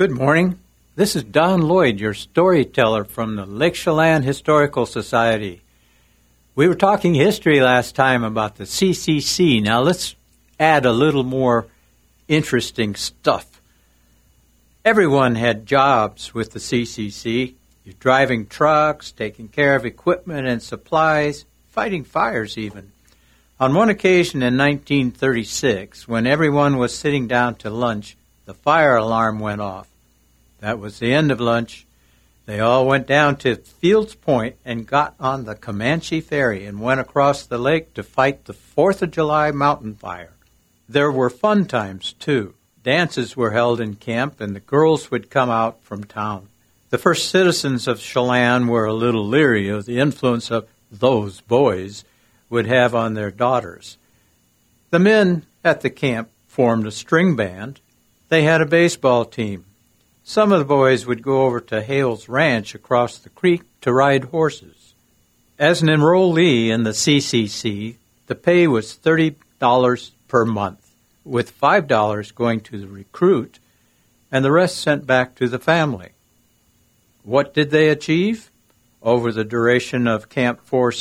Good morning. This is Don Lloyd, your storyteller from the Lake Chelan Historical Society. We were talking history last time about the CCC. Now let's add a little more interesting stuff. Everyone had jobs with the CCC. You're driving trucks, taking care of equipment and supplies, fighting fires even. On one occasion in 1936, when everyone was sitting down to lunch, the fire alarm went off. That was the end of lunch. They all went down to Fields Point and got on the Comanche Ferry and went across the lake to fight the 4th of July mountain fire. There were fun times, too. Dances were held in camp, and the girls would come out from town. The first citizens of Chelan were a little leery of the influence of those boys would have on their daughters. The men at the camp formed a string band. They had a baseball team. Some of the boys would go over to Hale's Ranch across the creek to ride horses. As an enrollee in the CCC, the pay was $30 per month, with $5 going to the recruit and the rest sent back to the family. What did they achieve? Over the duration of Camp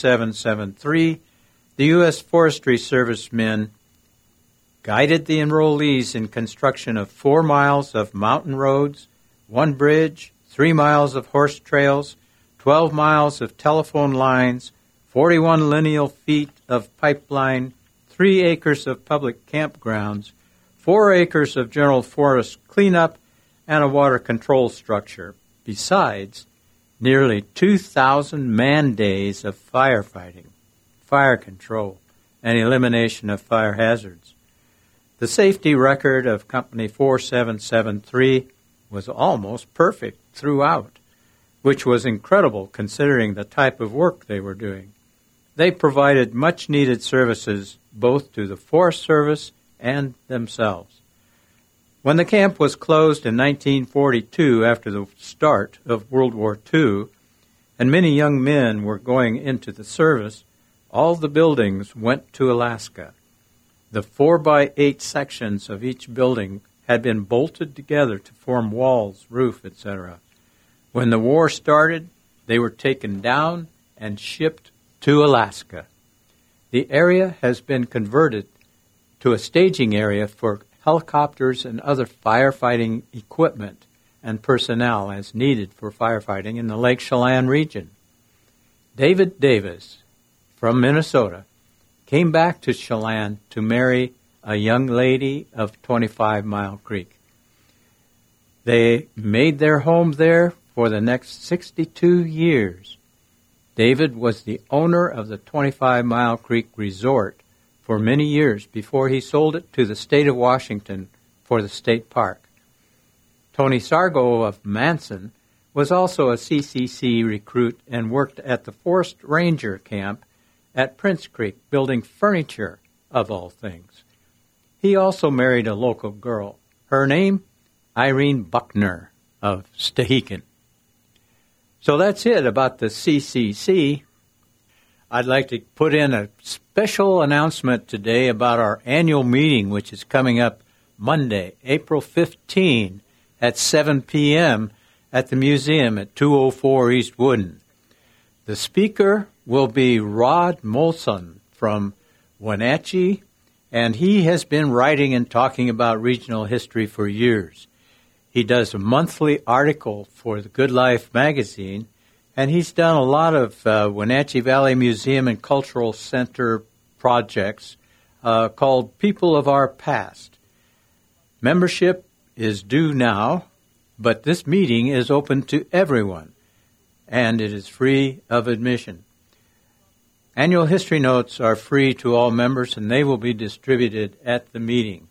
4773, the U.S. Forestry Service men guided the enrollees in construction of 4 miles of mountain roads, 1 bridge, 3 miles of horse trails, 12 miles of telephone lines, 41 lineal feet of pipeline, 3 acres of public campgrounds, 4 acres of general forest cleanup, and a water control structure, besides nearly 2,000 man-days of firefighting, fire control, and elimination of fire hazards. The safety record of Company 4773 was almost perfect throughout, which was incredible considering the type of work they were doing. They provided much-needed services both to the Forest Service and themselves. When the camp was closed in 1942 after the start of World War II, and many young men were going into the service, all the buildings went to Alaska. The 4x8 sections of each building had been bolted together to form walls, roof, etc. When the war started, they were taken down and shipped to Alaska. The area has been converted to a staging area for helicopters and other firefighting equipment and personnel as needed for firefighting in the Lake Chelan region. David Davis from Minnesota came back to Chelan to marry a young lady of 25 Mile Creek. They made their home there for the next 62 years. David was the owner of the 25 Mile Creek Resort for many years before he sold it to the state of Washington for the state park. Tony Sargo of Manson was also a CCC recruit and worked at the Forest Ranger Camp at Prince Creek, building furniture, of all things. He also married a local girl. Her name, Irene Buckner of Stehekin. So that's it about the CCC. I'd like to put in a special announcement today about our annual meeting, which is coming up Monday, April 15 at 7 p.m. at the museum at 204 East Wooden. The speaker will be Rod Molson from Wenatchee, and he has been writing and talking about regional history for years. He does a monthly article for the Good Life magazine, and he's done a lot of Wenatchee Valley Museum and Cultural Center projects called People of Our Past. Membership is due now, but this meeting is open to everyone, and it is free of admission. Annual history notes are free to all members, and they will be distributed at the meeting.